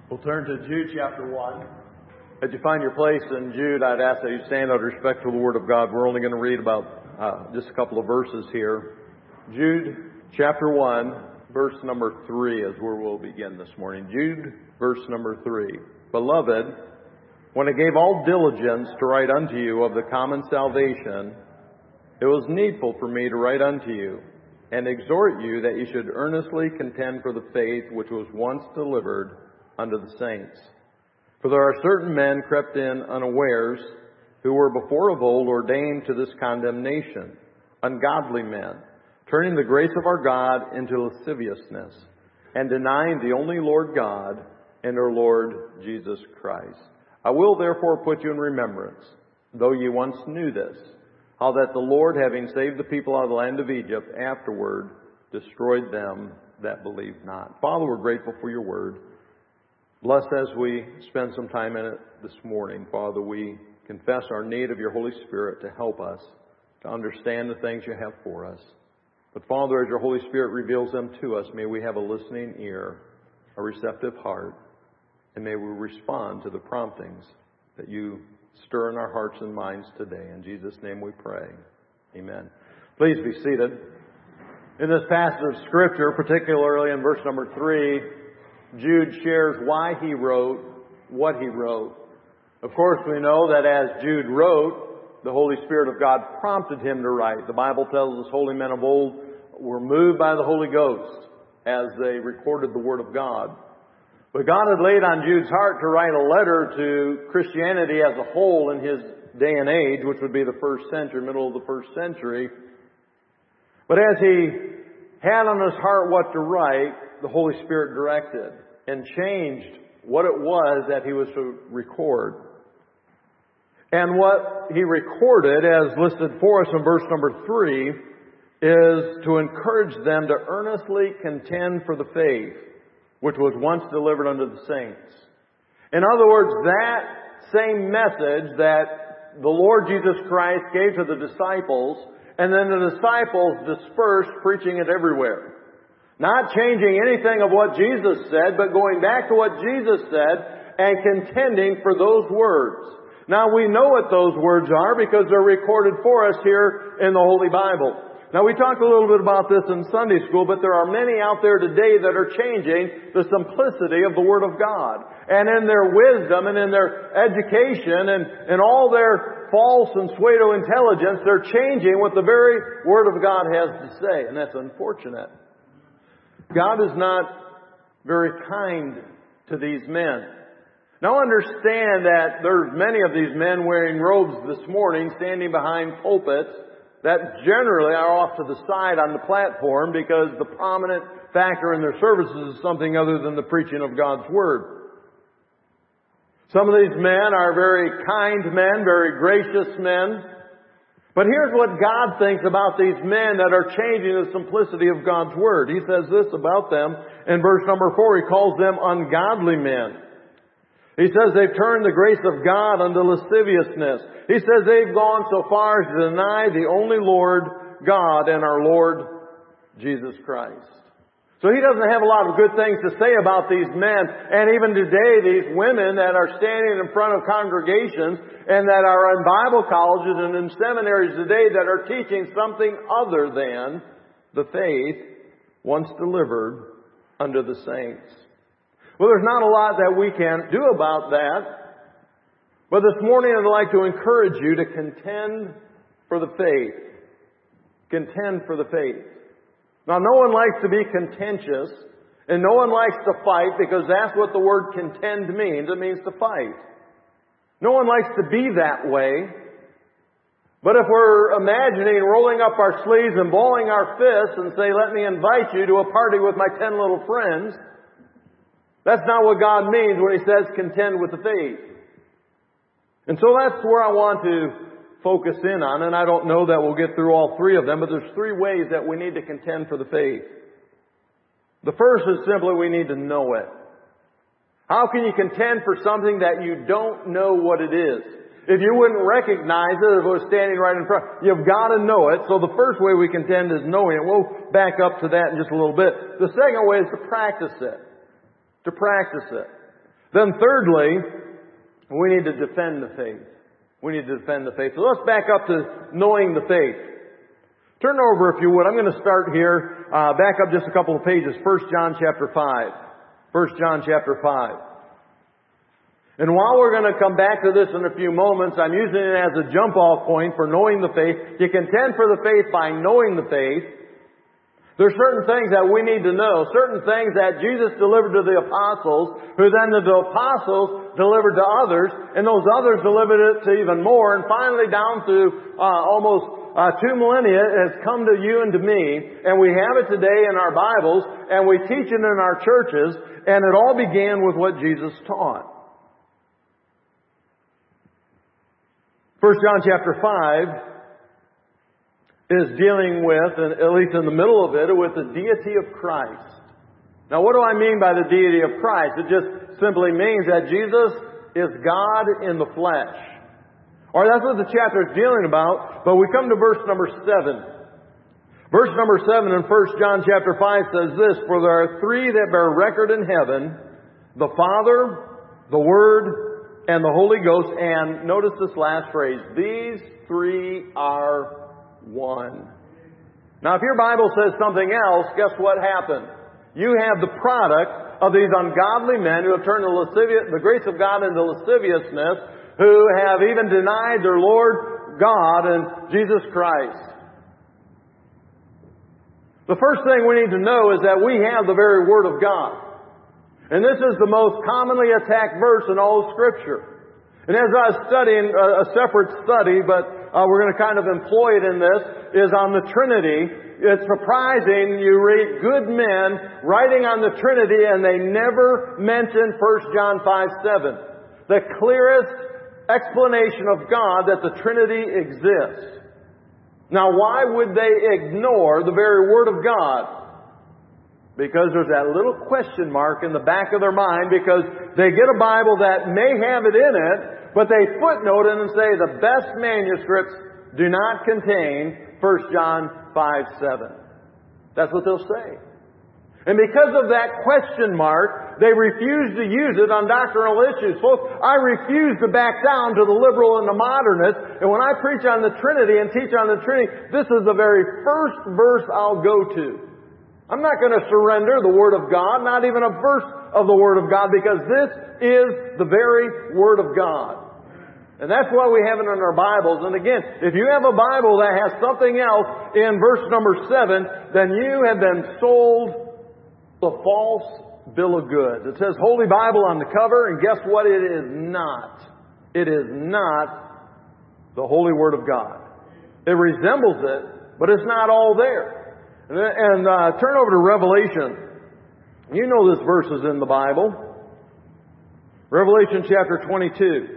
We'll turn to Jude chapter 1. As you find your place in Jude, I'd ask that you stand out of respect for the Word of God. We're only going to read about just a couple of verses here. Jude chapter 1, verse number 3 is where we'll begin this morning. Jude, verse number 3. Beloved, when I gave all diligence to write unto you of the common salvation, it was needful for me to write unto you, and exhort you that you should earnestly contend for the faith which was once delivered unto the saints. For there are certain men crept in unawares, who were before of old ordained to this condemnation, ungodly men, turning the grace of our God into lasciviousness, and denying the only Lord God and our Lord Jesus Christ. I will therefore put you in remembrance, though ye once knew this, how that the Lord, having saved the people out of the land of Egypt, afterward destroyed them that believed not. Father, we're grateful for your word. Bless as we spend some time in it this morning. Father, we confess our need of your Holy Spirit to help us to understand the things you have for us. But Father, as your Holy Spirit reveals them to us, may we have a listening ear, a receptive heart, and may we respond to the promptings that you stir in our hearts and minds today. In Jesus' name we pray. Amen. Please be seated. In this passage of Scripture, particularly in verse number 3, Jude shares why he wrote what he wrote. Of course, we know that as Jude wrote, the Holy Spirit of God prompted him to write. The Bible tells us holy men of old were moved by the Holy Ghost as they recorded the Word of God. But God had laid on Jude's heart to write a letter to Christianity as a whole in his day and age, which would be the first century, middle of the first century. But as he had on his heart what to write, the Holy Spirit directed and changed what it was that he was to record. And what he recorded, as listed for us in verse number 3, is to encourage them to earnestly contend for the faith which was once delivered unto the saints. In other words, that same message that the Lord Jesus Christ gave to the disciples, and then the disciples dispersed, preaching it everywhere. Not changing anything of what Jesus said, but going back to what Jesus said and contending for those words. Now we know what those words are because they're recorded for us here in the Holy Bible. Now we talked a little bit about this in Sunday school, but there are many out there today that are changing the simplicity of the Word of God. And in their wisdom and in their education and all their false and pseudo intelligence, they're changing what the very Word of God has to say. And that's unfortunate. God is not very kind to these men. Now understand that there's many of these men wearing robes this morning, standing behind pulpits that generally are off to the side on the platform because the prominent factor in their services is something other than the preaching of God's Word. Some of these men are very kind men, very gracious men. But here's what God thinks about these men that are changing the simplicity of God's Word. He says this about them in verse number 4. He calls them ungodly men. He says they've turned the grace of God unto lasciviousness. He says they've gone so far as to deny the only Lord God and our Lord Jesus Christ. So he doesn't have a lot of good things to say about these men. And even today, these women that are standing in front of congregations and that are in Bible colleges and in seminaries today that are teaching something other than the faith once delivered unto the saints. Well, there's not a lot that we can do about that. But this morning I'd like to encourage you to contend for the faith. Contend for the faith. Now, no one likes to be contentious, and no one likes to fight because that's what the word contend means. It means to fight. No one likes to be that way. But if we're imagining rolling up our sleeves and balling our fists and say, let me invite you to a party with my 10 little friends, that's not what God means when He says contend with the faith. And so that's where I want to focus in on, and I don't know that we'll get through all three of them, but there's three ways that we need to contend for the faith. The first is simply we need to know it. How can you contend for something that you don't know what it is? If you wouldn't recognize it if it was standing right in front, you've got to know it. So the first way we contend is knowing it. We'll back up to that in just a little bit. The second way is to practice it. To practice it. Then thirdly, we need to defend the faith. We need to defend the faith. So let's back up to knowing the faith. Turn over, if you would. I'm going to start here, back up just a couple of pages. 1 John chapter 5. 1 John chapter 5. And while we're going to come back to this in a few moments, I'm using it as a jump-off point for knowing the faith. You contend for the faith by knowing the faith. There's certain things that we need to know, certain things that Jesus delivered to the apostles, who then the apostles delivered to others, and those others delivered it to even more, and finally down to almost 2 millennia it has come to you and to me, and we have it today in our Bibles, and we teach it in our churches, and it all began with what Jesus taught. 1 John chapter 5 is dealing with, and at least in the middle of it, with the deity of Christ. Now what do I mean by the deity of Christ? It just simply means that Jesus is God in the flesh. Or that's what the chapter is dealing about, but we come to verse number 7. Verse number 7 in 1 John chapter 5 says this, "For there are three that bear record in heaven, the Father, the Word, and the Holy Ghost." And notice this last phrase, "These three are one." Now if your Bible says something else, guess what happened? You have the product of these ungodly men who have turned the grace of God into lasciviousness, who have even denied their Lord God and Jesus Christ. The first thing we need to know is that we have the very Word of God. And this is the most commonly attacked verse in all of Scripture. And as I was studying a separate study, but we're going to kind of employ it in this, is on the Trinity. It's surprising you read good men writing on the Trinity and they never mention 1 John 5:7. The clearest explanation of God that the Trinity exists. Now why would they ignore the very Word of God? Because there's that little question mark in the back of their mind, because they get a Bible that may have it in it, but they footnote it and say the best manuscripts do not contain 1 John 5:7. That's what they'll say. And because of that question mark, they refuse to use it on doctrinal issues. Folks, I refuse to back down to the liberal and the modernist. And when I preach on the Trinity and teach on the Trinity, this is the very first verse I'll go to. I'm not going to surrender the Word of God, not even a verse of the Word of God, because this is the very Word of God. And that's why we have it in our Bibles. And again, if you have a Bible that has something else in verse number 7, then you have been sold a false bill of goods. It says Holy Bible on the cover, and guess what? It is not. It is not the Holy Word of God. It resembles it, but it's not all there. And turn over to Revelation. You know this verse is in the Bible. Revelation chapter 22.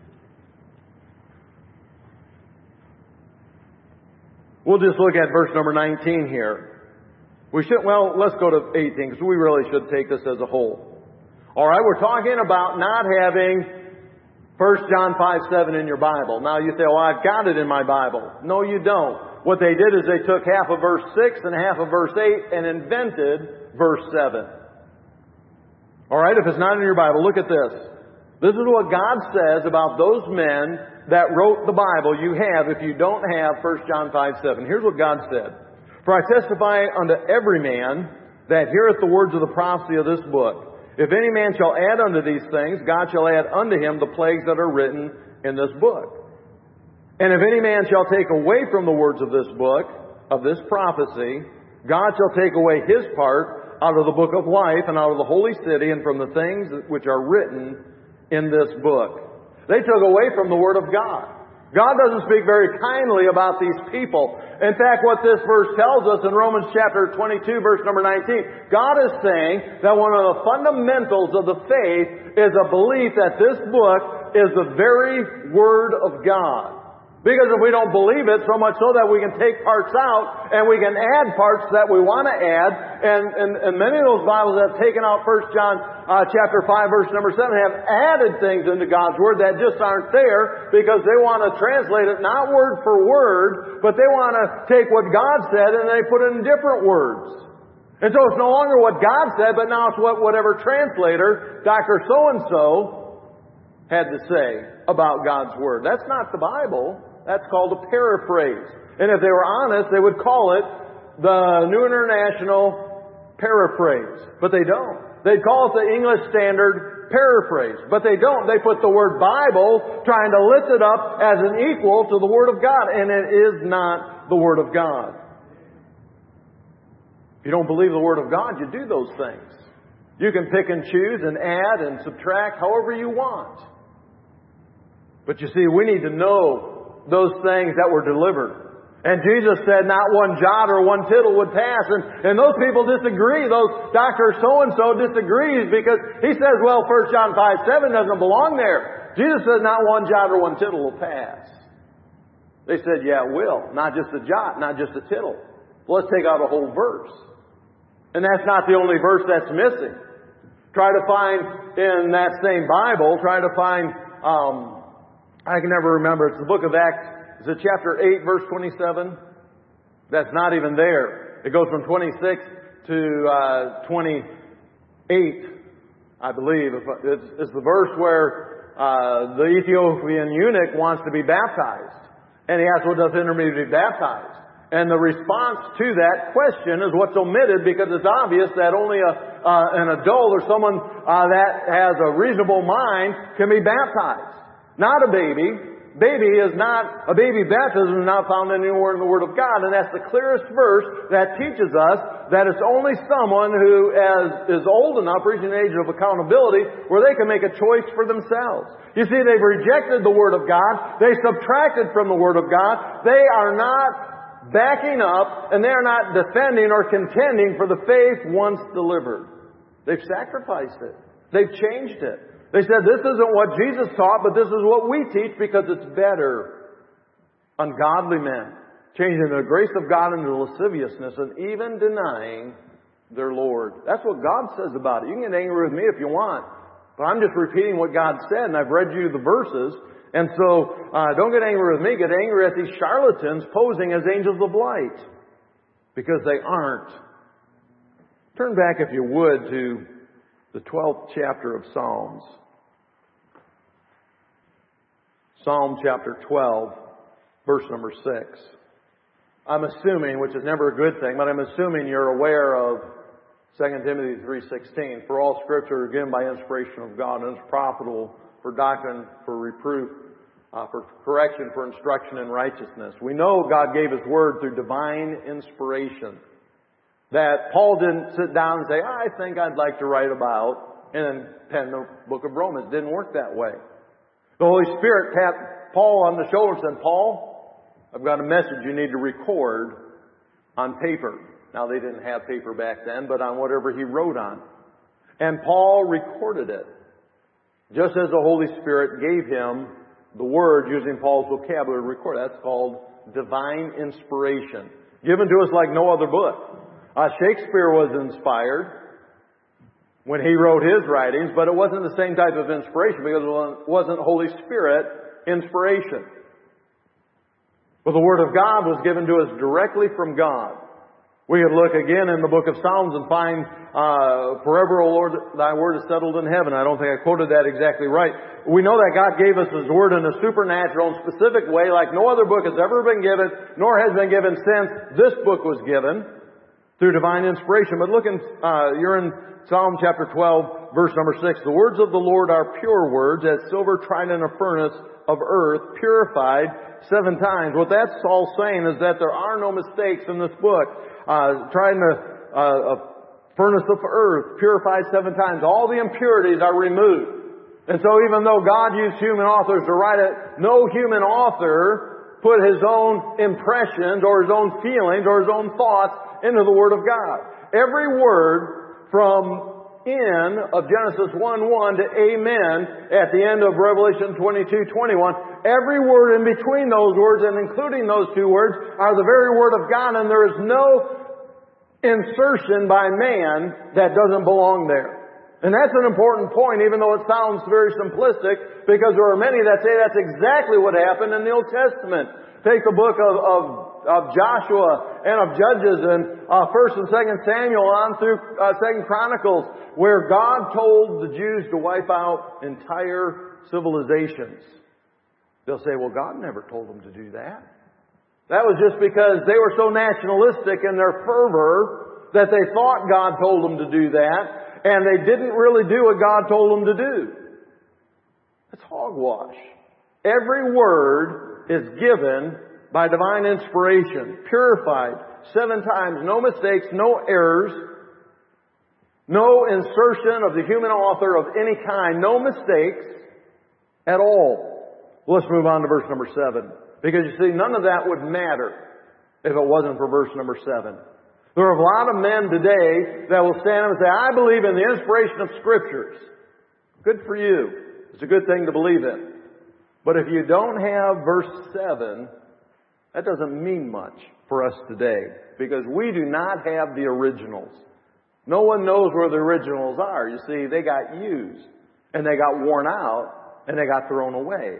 We'll just look at verse number 19 here. Let's go to 18, because we really should take this as a whole. Alright, we're talking about not having 1 John 5:7 in your Bible. Now you say, well, I've got it in my Bible. No, you don't. What they did is they took half of verse 6 and half of verse 8 and invented verse 7. Alright, if it's not in your Bible, look at this. This is what God says about those men that wrote the Bible you have if you don't have 1 John 5:7. Here's what God said. "For I testify unto every man that heareth the words of the prophecy of this book. If any man shall add unto these things, God shall add unto him the plagues that are written in this book. And if any man shall take away from the words of this book, of this prophecy, God shall take away his part out of the book of life and out of the holy city and from the things which are written in this book." They took away from the Word of God. God doesn't speak very kindly about these people. In fact, what this verse tells us in Romans chapter 22, verse number 19, God is saying that one of the fundamentals of the faith is a belief that this book is the very Word of God. Because if we don't believe it, so much so that we can take parts out and we can add parts that we want to add, and many of those Bibles that have taken out 1 John chapter 5 verse number 7 have added things into God's Word that just aren't there because they want to translate it not word for word, but they want to take what God said and they put it in different words. And so it's no longer what God said, but now it's what whatever translator, Dr. So-and-so, had to say about God's Word. That's not the Bible. That's called a paraphrase. And if they were honest, they would call it the New International Paraphrase. But they don't. They'd call it the English Standard Paraphrase. But they don't. They put the word Bible, trying to lift it up as an equal to the Word of God. And it is not the Word of God. If you don't believe the Word of God, you do those things. You can pick and choose and add and subtract however you want. But you see, we need to know those things that were delivered. And Jesus said not one jot or one tittle would pass. And those people disagree. Those Dr. So-and-so disagrees because he says, well, 1 John 5:7 doesn't belong there. Jesus says not one jot or one tittle will pass. They said, yeah, it will. Not just a jot, not just a tittle. Well, let's take out a whole verse. And that's not the only verse that's missing. Try to find in that same Bible, I can never remember. It's the book of Acts. Is it chapter 8, verse 27? That's not even there. It goes from 26 to 28, I believe. It's the verse where the Ethiopian eunuch wants to be baptized. And he asks, well, does intermediate be baptized? And the response to that question is what's omitted because it's obvious that only an adult or someone that has a reasonable mind can be baptized. Not a baby. A baby baptism is not found anywhere in the Word of God. And that's the clearest verse that teaches us that it's only someone who is old enough, reaching the age of accountability, where they can make a choice for themselves. You see, they've rejected the Word of God. They subtracted from the Word of God. They are not backing up, and they are not defending or contending for the faith once delivered. They've sacrificed it. They've changed it. They said, this isn't what Jesus taught, but this is what we teach because it's better. Ungodly men, changing the grace of God into lasciviousness and even denying their Lord. That's what God says about it. You can get angry with me if you want, but I'm just repeating what God said, and I've read you the verses. And so, don't get angry with me. Get angry at these charlatans posing as angels of light, because they aren't. Turn back, if you would, to the 12th chapter of Psalms. Psalm chapter 12, verse number 6. I'm assuming, which is never a good thing, but I'm assuming you're aware of 2 Timothy 3:16. For all Scripture is given by inspiration of God and is profitable for doctrine, for reproof, for correction, for instruction in righteousness. We know God gave His Word through divine inspiration. That Paul didn't sit down and say, I think I'd like to write about, and then pen the book of Romans. It didn't work that way. The Holy Spirit tapped Paul on the shoulder and said, Paul, I've got a message you need to record on paper. Now, they didn't have paper back then, but on whatever he wrote on. And Paul recorded it. Just as the Holy Spirit gave him the word using Paul's vocabulary to record. That's called divine inspiration. Given to us like no other book. Shakespeare was inspired when he wrote his writings, but it wasn't the same type of inspiration because it wasn't Holy Spirit inspiration. But the Word of God was given to us directly from God. We could look again in the book of Psalms and find, forever, O Lord, thy word is settled in heaven. I don't think I quoted that exactly right. We know that God gave us His Word in a supernatural and specific way like no other book has ever been given, nor has been given since this book was given, through divine inspiration. But look you're in Psalm chapter 12, verse number 6. The words of the Lord are pure words, as silver tried in a furnace of earth, purified 7 times. What that's all saying is that there are no mistakes in this book. Tried in a furnace of earth, purified 7 times. All the impurities are removed. And so even though God used human authors to write it, no human author put his own impressions or his own feelings or his own thoughts into the Word of God. Every word from in of Genesis 1:1 to amen at the end of Revelation 22:21, every word in between those words and including those 2 words are the very Word of God, and there is no insertion by man that doesn't belong there. And that's an important point, even though it sounds very simplistic, because there are many that say that's exactly what happened in the Old Testament. Take the book of of Joshua and of Judges and 1st and 2nd Samuel on through 2nd Chronicles, where God told the Jews to wipe out entire civilizations. They'll say, well, God never told them to do that. That was just because they were so nationalistic in their fervor that they thought God told them to do that, and they didn't really do what God told them to do. That's hogwash. Every word is given by divine inspiration, purified 7 times, no mistakes, no errors, no insertion of the human author of any kind, no mistakes at all. Well, let's move on to verse number 7. Because you see, none of that would matter if it wasn't for verse number 7. There are a lot of men today that will stand up and say, I believe in the inspiration of Scriptures. Good for you. It's a good thing to believe in. But if you don't have verse 7, that doesn't mean much for us today. Because we do not have the originals. No one knows where the originals are. You see, they got used. And they got worn out. And they got thrown away.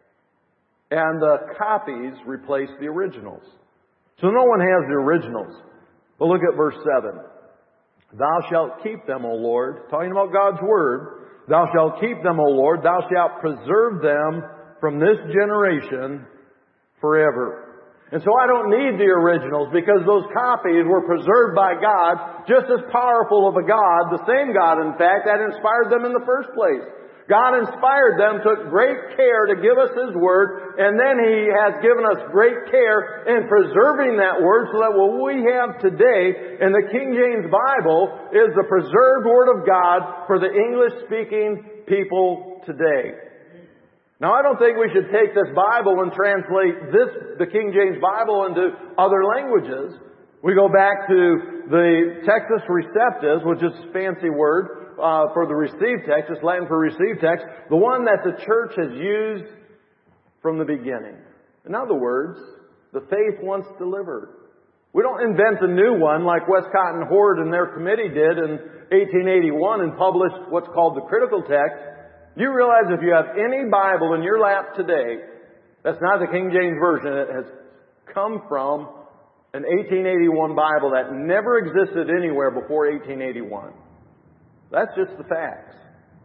And the copies replaced the originals. So no one has the originals. But look at verse 7. Thou shalt keep them, O Lord. Talking about God's Word. Thou shalt keep them, O Lord. Thou shalt preserve them from this generation forever. And so I don't need the originals because those copies were preserved by God, just as powerful of a God, the same God, in fact, that inspired them in the first place. God inspired them, took great care to give us His Word, and then He has given us great care in preserving that Word so that what we have today in the King James Bible is the preserved Word of God for the English-speaking people today. Now, I don't think we should take this Bible and translate the King James Bible into other languages. We go back to the Textus Receptus, which is a fancy word, for the received text, it's Latin for received text, the one that the church has used from the beginning. In other words, the faith once delivered. We don't invent a new one like Westcott and Hort and their committee did in 1881 and published what's called the critical text. You realize if you have any Bible in your lap today, that's not the King James Version. It has come from an 1881 Bible that never existed anywhere before 1881. That's just the facts.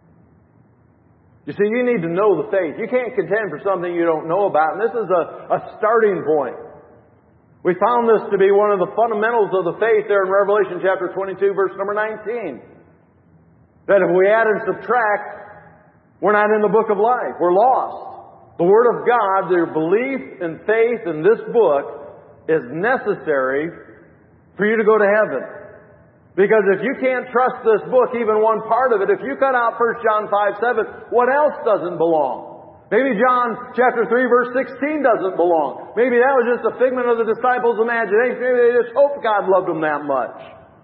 You see, you need to know the faith. You can't contend for something you don't know about. And this is a starting point. We found this to be one of the fundamentals of the faith there in Revelation chapter 22, verse number 19. That if we add and subtract, we're not in the book of life. We're lost. The Word of God, their belief and faith in this book is necessary for you to go to heaven. Because if you can't trust this book, even one part of it, if you cut out 1 John 5:7, what else doesn't belong? Maybe John chapter 3 verse 16 doesn't belong. Maybe that was just a figment of the disciples' imagination. Maybe they just hoped God loved them that much.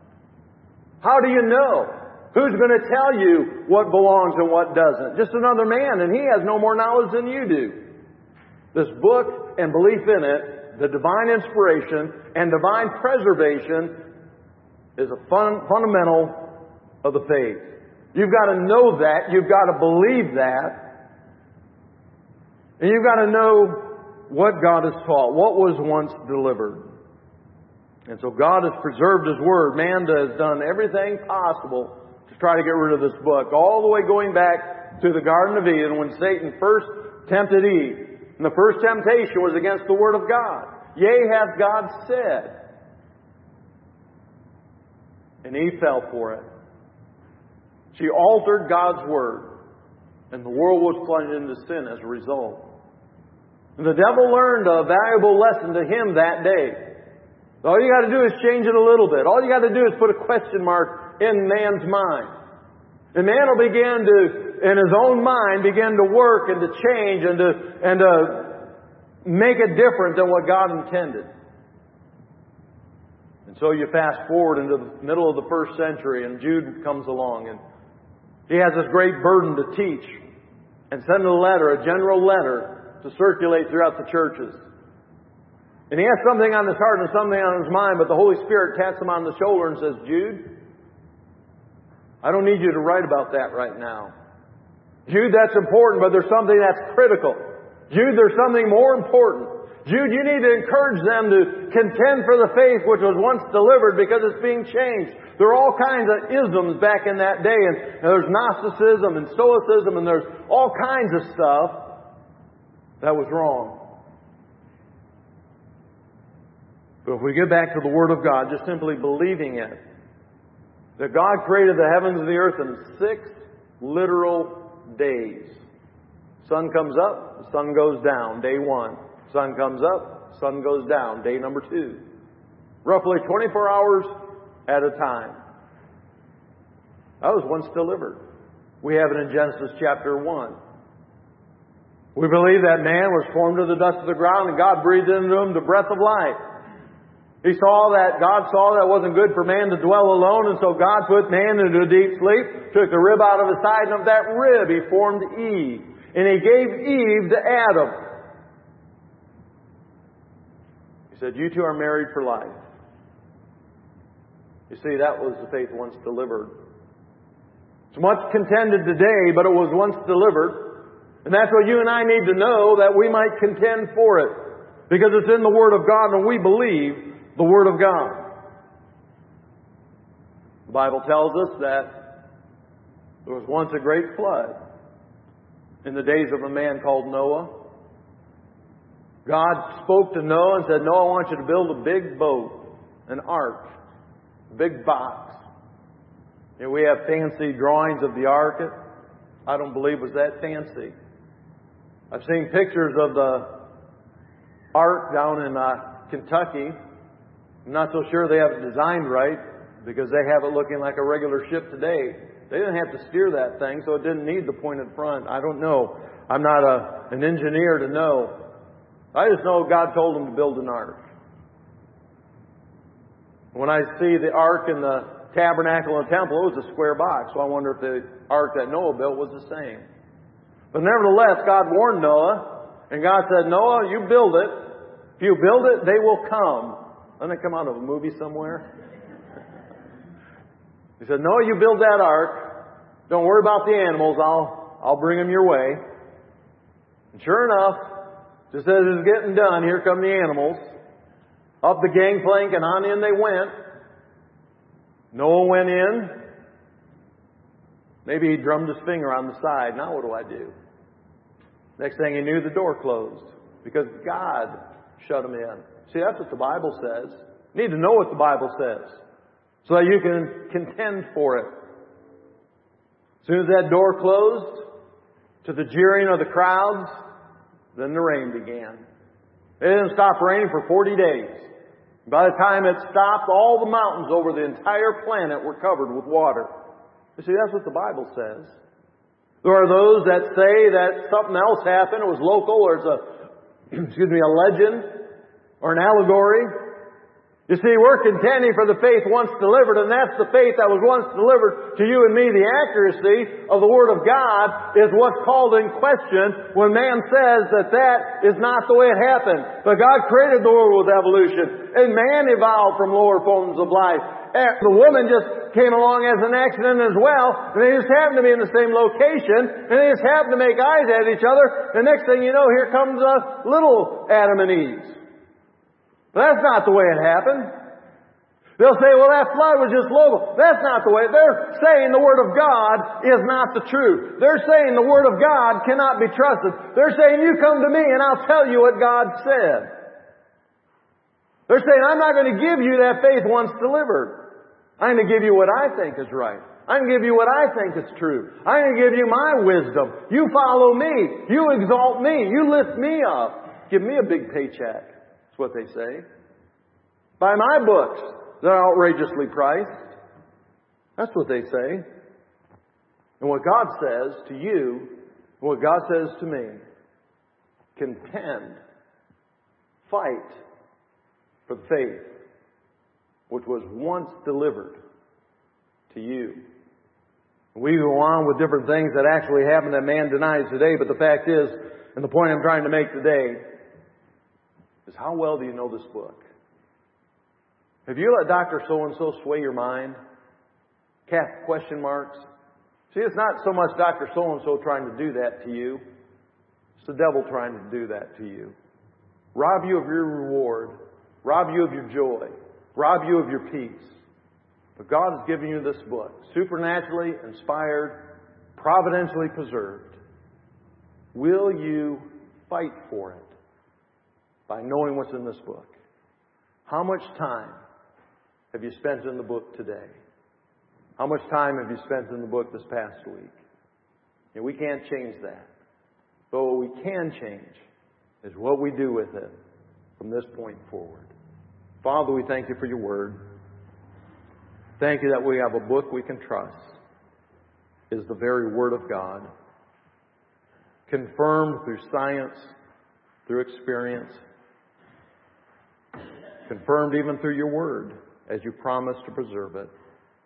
How do you know? Who's going to tell you what belongs and what doesn't? Just another man, and he has no more knowledge than you do. This book and belief in it, the divine inspiration and divine preservation, is a fundamental of the faith. You've got to know that. You've got to believe that. And you've got to know what God has taught, what was once delivered. And so God has preserved His Word. Man has done everything possible to try to get rid of this book, all the way going back to the Garden of Eden when Satan first tempted Eve. And the first temptation was against the Word of God. Yea, hath God said. And Eve fell for it. She altered God's Word. And the world was plunged into sin as a result. And the devil learned a valuable lesson to him that day. All you got to do is change it a little bit. All you got to do is put a question mark in man's mind. And man will begin to, in his own mind, begin to work and to change and to make it different than what God intended. And so you fast forward into the middle of the first century, and Jude comes along, and he has this great burden to teach and send a general letter, to circulate throughout the churches. And he has something on his heart and something on his mind, but the Holy Spirit taps him on the shoulder and says, Jude, I don't need you to write about that right now. Jude, that's important, but there's something that's critical. Jude, there's something more important. Jude, you need to encourage them to contend for the faith which was once delivered because it's being changed. There are all kinds of isms back in that day, and there's Gnosticism and Stoicism, and there's all kinds of stuff that was wrong. But if we get back to the Word of God, just simply believing it, that God created the heavens and the earth in 6 literal days. Sun comes up, the sun goes down, day 1. Sun comes up, sun goes down, day number 2. Roughly 24 hours at a time. That was once delivered. We have it in Genesis chapter 1. We believe that man was formed of the dust of the ground and God breathed into him the breath of life. God saw that it wasn't good for man to dwell alone, and so God put man into a deep sleep, took the rib out of his side, and of that rib He formed Eve. And He gave Eve to Adam. He said, you two are married for life. You see, that was the faith once delivered. It's much contended today, but it was once delivered. And that's what you and I need to know, that we might contend for it. Because it's in the Word of God, and we believe the Word of God. The Bible tells us that there was once a great flood in the days of a man called Noah. God spoke to Noah and said, Noah, I want you to build a big boat, an ark, a big box. You know, we have fancy drawings of the ark. I don't believe it was that fancy. I've seen pictures of the ark down in Kentucky. I'm not so sure they have it designed right, because they have it looking like a regular ship today. They didn't have to steer that thing, so it didn't need the pointed front. I don't know. I'm not an engineer to know. I just know God told them to build an ark. When I see the ark in the tabernacle and temple, it was a square box. So I wonder if the ark that Noah built was the same. But nevertheless, God warned Noah, and God said, Noah, you build it. If you build it, they will come. Doesn't it come out of a movie somewhere? He said, Noah, you build that ark. Don't worry about the animals. I'll bring them your way. And sure enough, just as it's getting done, here come the animals. Up the gangplank and on in they went. Noah went in. Maybe he drummed his finger on the side. Now what do I do? Next thing he knew, the door closed. Because God shut him in. See, that's what the Bible says. You need to know what the Bible says, so that you can contend for it. As soon as that door closed, to the jeering of the crowds, then the rain began. It didn't stop raining for 40 days. By the time it stopped, all the mountains over the entire planet were covered with water. You see, that's what the Bible says. There are those that say that something else happened. It was local, or it's a legend, or an allegory. You see, we're contending for the faith once delivered, and that's the faith that was once delivered to you and me. The accuracy of the Word of God is what's called in question when man says that is not the way it happened. But God created the world with evolution, and man evolved from lower forms of life. And the woman just came along as an accident as well, and they just happened to be in the same location, and they just happened to make eyes at each other, and next thing you know, here comes little Adam and Eve. But that's not the way it happened. They'll say, well, that flood was just local. That's not the way. They're saying the Word of God is not the truth. They're saying the Word of God cannot be trusted. They're saying, you come to me and I'll tell you what God said. They're saying, I'm not going to give you that faith once delivered. I'm going to give you what I think is right. I'm going to give you what I think is true. I'm going to give you my wisdom. You follow me. You exalt me. You lift me up. Give me a big paycheck. That's what they say. Buy my books. They're outrageously priced. That's what they say. And what God says to you, what God says to me, contend, fight for the faith which was once delivered to you. We go on with different things that actually happen that man denies today, but the fact is, and the point I'm trying to make today, is how well do you know this book? Have you let Dr. So-and-so sway your mind? Cast question marks? See, it's not so much Dr. So-and-so trying to do that to you. It's the devil trying to do that to you. rob you of your reward, rob you of your joy, rob you of your peace. But God has given you this book, supernaturally inspired, providentially preserved. Will you fight for it by knowing what's in this book? How much time have you spent in the book today? How much time have you spent in the book this past week? And we can't change that. But what we can change is what we do with it from this point forward. Father, we thank you for your word. Thank you that we have a book we can trust. It is the very word of God, confirmed through science, through experience, confirmed even through your word as you promised to preserve it.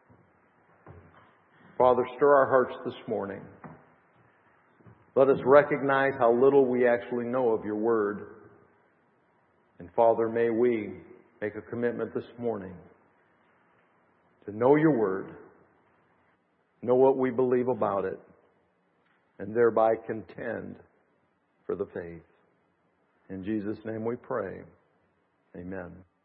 Father, stir our hearts this morning. Let us recognize how little we actually know of your word. And Father, may we make a commitment this morning to know your word, know what we believe about it, and thereby contend for the faith. In Jesus' name we pray. Amen.